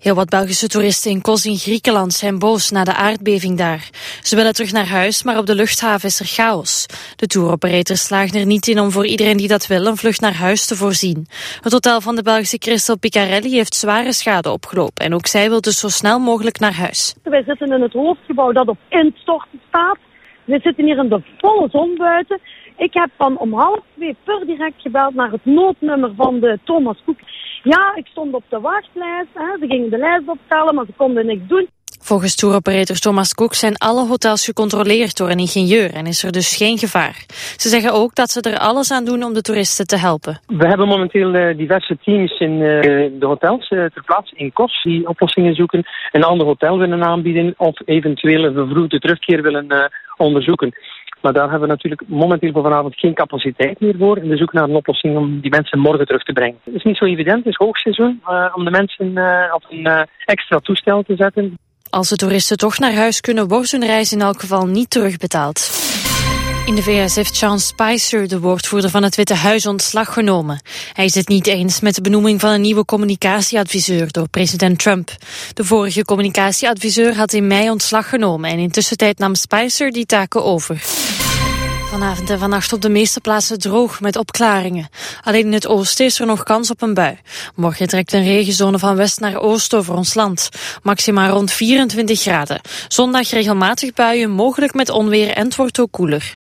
Heel wat Belgische toeristen in Kos in Griekenland zijn boos na de aardbeving daar. Ze willen terug naar huis, maar op de luchthaven is er chaos. De touroperators slagen er niet in om voor iedereen die dat wil een vlucht naar huis te voorzien. Het hotel van de Belgische Christel Picarelli heeft zware schade opgelopen en ook zij wil dus zo snel mogelijk naar huis. Wij zitten in het hoofdgebouw dat op instorten staat. We zitten hier in de volle zon buiten. Ik heb dan om 1:30 per direct gebeld naar het noodnummer van de Thomas Cook. Ja, ik stond op de wachtlijst. Ze gingen de lijst optellen, maar ze konden niks doen. Volgens touroperator Thomas Cook zijn alle hotels gecontroleerd door een ingenieur en is er dus geen gevaar. Ze zeggen ook dat ze er alles aan doen om de toeristen te helpen. We hebben momenteel diverse teams in de hotels ter plaatse in Kos die oplossingen zoeken. Een ander hotel willen aanbieden of eventueel een vervroegde terugkeer willen onderzoeken. Maar daar hebben we natuurlijk momenteel voor vanavond geen capaciteit meer voor. En we zoeken naar een oplossing om die mensen morgen terug te brengen. Het is niet zo evident, het is hoogseizoen, om de mensen op een extra toestel te zetten. Als de toeristen toch naar huis kunnen, wordt hun reis in elk geval niet terugbetaald. In de VS heeft Sean Spicer, de woordvoerder van het Witte Huis, ontslag genomen. Hij is het niet eens met de benoeming van een nieuwe communicatieadviseur door president Trump. De vorige communicatieadviseur had in mei ontslag genomen en intussen nam Spicer die taken over. Vanavond en vannacht op de meeste plaatsen droog met opklaringen. Alleen in het oosten is er nog kans op een bui. Morgen trekt een regenzone van west naar oost over ons land. Maximaal rond 24 graden. Zondag regelmatig buien, mogelijk met onweer en het wordt ook koeler.